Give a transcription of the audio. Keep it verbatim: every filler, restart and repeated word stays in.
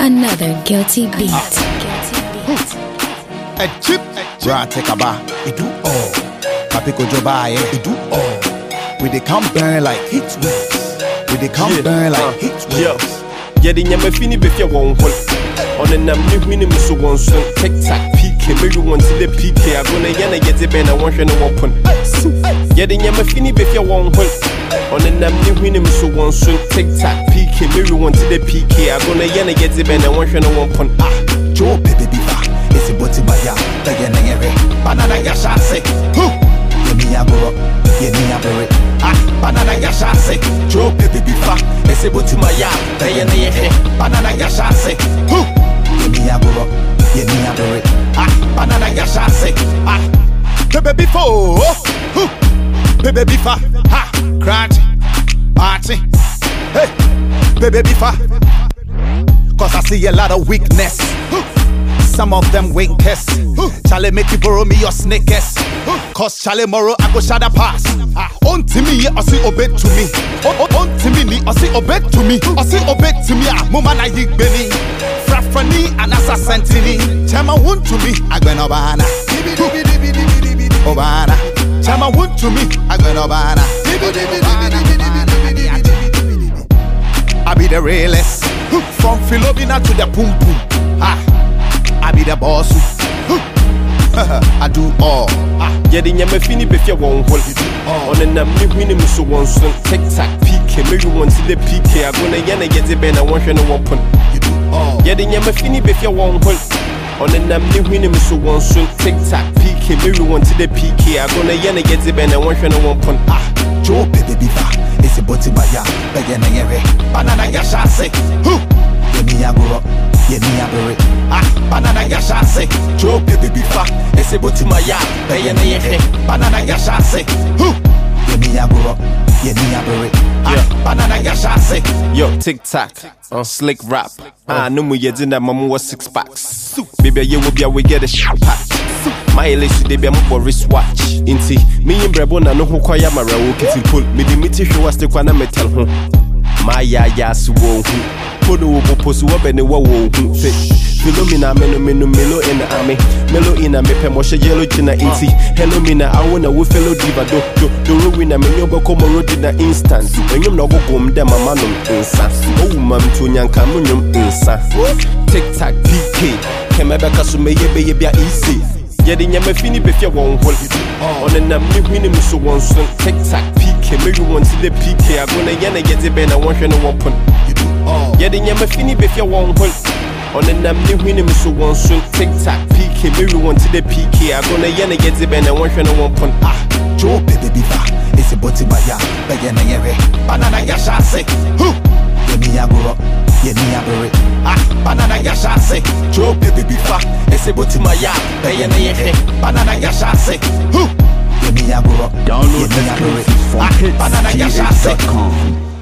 Another guilty beat. A chip, right take a bar, it do all. Papiko Joba, it do all. We they come burn like hit wheels. We they come burn like hit wheels. Yeah, the nyama fini be your one hole. On the nam new minimum so one son, tic tac, P K, maybe one to the P K. I'm gonna yana get the ben, I want you to open. Yeah, the nyama fini be your one hole. On the nam new minimum so one son, tic tac, P K, maybe one to the P K. I'm gonna yana get the ben, I want you to open. Ah, Joe, baby, bifa, it's a body by ya, the yanere, banana yasha say, who? Yemi aboro, yemi abore, ah, banana yasha say, Joe, baby, bifa, it's a body by ya, the yanere, banana yasha say, who? Yemi aboro, yemi abore, ah, banana yasha say, ah, baby, before, who? Baby, bifa, ha, cranty, party, hey, baby, bifa. Cause I see a lot of weakness. Some of them winkers. Charlie make you borrow me your sneakers. Cause Charlie Moro I go shadow pass. On to me, I see obey to me. On to me, I see obey to me. I see obey to me. Mama na yik beni. Frafani and assasantini. Chama won to me. I go no bana. Obana. Chama won to me. I go no bana. I be the realest. From Philomena to the Pum Pum. Ah, I be the boss. I do all. Ah, yeah, the nyama fini be your one hole. On the nam new minimum so one son, tic tac, P K, maybe one to the P K. I'm gonna yana get the ben, I want you to open. You do all. Yeah, the nyama fini be your one hole. On the nam new minimum so one son, tic tac, P K, maybe one to the P K. I'm gonna yana get the ben, I want you to open. Ah, Joe, baby, bifa. It's a body by ya, the yanere, banana yasha say, who? Yemi aboro, yemi abore, ah, banana yasha say, Joe baby bifa, it's a body by ya, the yanere, banana yasha say, who? Yemi aboro, yemi abore, ah, banana yasha say, yo, tic tac, on slick rap, ah, no more yet in that mama was six packs, baby, you will be able to get a shot patch. My lace today be a wristwatch. Inti me and Brebona no who kwaya my rawo pull. Me the meeting show was the kwana metal home. My ya ya su wo hu. Podo wo posu wo be ne wo wo hu. Philomena meno meno melo in the army. Melo in a mepe moshe yellow china inti. Hello mina I wanna wo fellow diva do do do ruina me nyoba komo road in an instant. When you no go gom dem a manum insa. Oh mam to nyanka munyum insa. Tic tac P K. Kemebeka su me yebe yebe easy. Yeah, the nyama fini be your one hole. On the nam new minimum so one son, tic tac, P K, maybe one to the P K. I'm gonna yana get the ben, I want you to open. Yeah, the nyama fini be your one hole. On the nam new minimum so one son, tic tac, P K, maybe one to the P K. I'm gonna yana get the ben, I want you to open. Ah, Joe baby bifa, it's a body by ya, the yanere, banana yasha say, who? Yemi aboro, yemi abore, ah, banana yasha say, Joe baby bifa, it's a body by ya, the yanere, banana yasha say, who? Yemi aboro, download the exclusive from hits T H dot com.